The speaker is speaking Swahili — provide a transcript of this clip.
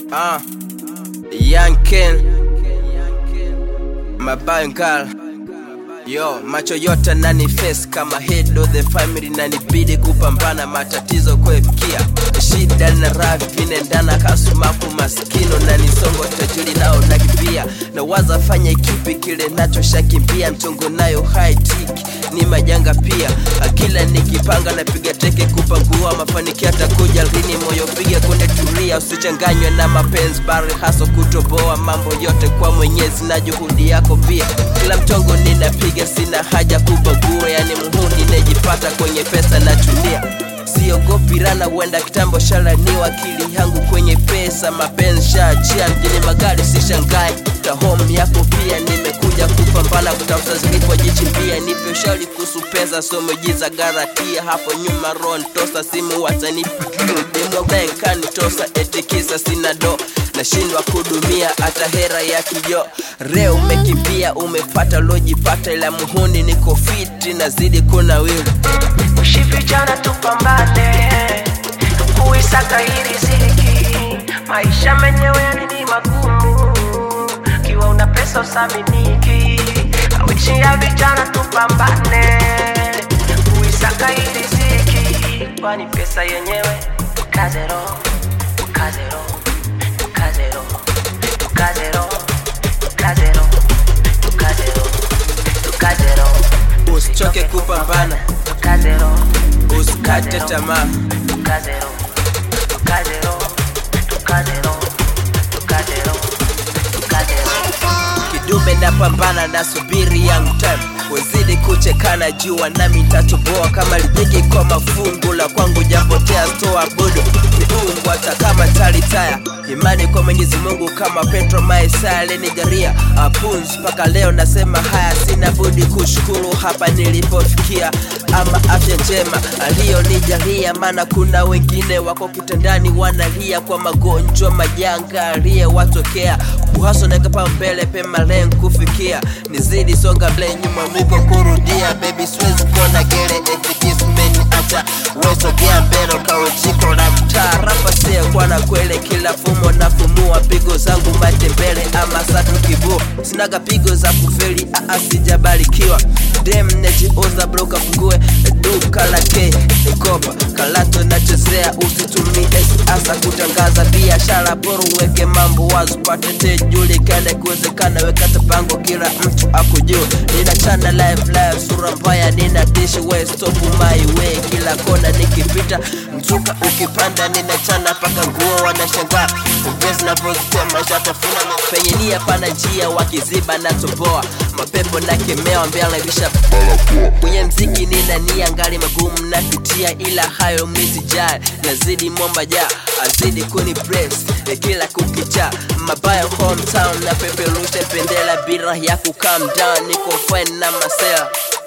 Young Ken Mabangal. Yo, macho yote nani face kama head of the family, na nibidi kupambana matatizo kuefikia. Shida na rafi nendana kasumaku maskino, na nisongo tajiri nao nakibia. Na waza fanya kipi kile nacho shakimbia, mchongo nayo high tick ni majanga pia. Akila nikipanga na piga teke kupangua, mafanikio atakuja lini, moyo piga konde tulia. Usichanganywe na mapenzi bari haso kutoboa, mambo yote kwa Mwenyezi na juhudi yako pia. Kila mchongo ninapiga sina haja kubagua, yani muhuni nejipata kwenye pesa na dunia. Siogopi rana wenda kitambo shalaniwa, akili yangu kwenye pesa mapenzi shaachia. Mjini magari sishangai ta home yako pia, nimekuja kupambana kutafuta zilipo jichimbia. Nipe ushauri kuhusu pesa somo jiza garatia, hapo nyuma ron tosa simu watanipikia. Demo bank tosa etikisa sina do, nashindwa kudumia hata hera ya kijo. Reo umekimbia umepata lojipata, ila muhuni niko fiti nazidi kuna wili. Vijana tupambane kuisaka hii riziki, maisha menyewe ni magumu, kiwa una pesa usaminiki. Wishi ya vijana tupambane kuisaka hii riziki, kwani pesa yenyewe kazero, kazero, kazero, kazero, kazero, kazero, kazero. Usichoke kupambana, usikate tamaa. Kazero, kazero, kazero, kazero, kazero. Kidume na pambana na subiri young time, wazidi kuchekana jua nami nitatoboa. Kama lijiki kwa mafungu la kwangu japotea stoa budu miungu hata kama talitaya. Imani kwa Mwenyezi Mungu kama Petro Maisa alinigaria apunzi. Paka leo nasema haya sina budi kushukuru hapa nilipofikia. Ama afya njema aliyonijalia, maana kuna wengine wako kitandani wanalia kwa magonjwa majanga aliyowatokea. Kuhaso na kapa mbele pema lengo kufikia, nizidi songa mbele nyuma mwiko kurudia. Baby siwezi kona gere etikismeni acha weso gea mbele kawe chiko na mtaa. Rapa siya kwa na kwele kila fumo na fumua, pigo zangu matembele ama satu kibu. Sinaga pigo za kufeli sijabarikiwa. Dem nejiuza broka fungue duka lake kopa kalato nachezea. Usitumie asa kutangaza biashara, bora weke mambo wazi pate tejulikane. Kuwezekana weka tapango kila mtu akujua. Nina chana live sura mbaya nina dishi we stop my way. Kila kona nikipita mzuka ukipanda nina chana paka nguo wanashangaa. Ugezi na pozitema shatafuna penye nia pana njia wakiziba na toboa. Mapepo na kemewa mbele bisha kwenye mziki nina nia ngali magumu napitia, ila hayo misijali. Nazidi momba ja azidi kuni press kila kukicha. Mabaya hometown na peperusha pendela bila ya kukam down. Niko fine na masela